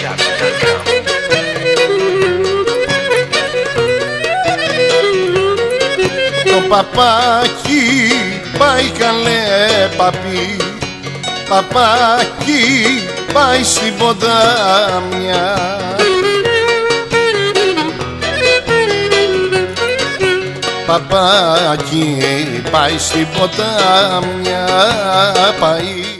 Το παπάκι πάει καλέ παπί, παπάκι πάει στην ποτάμια. Παπάκι πάει στην ποτάμια, πάει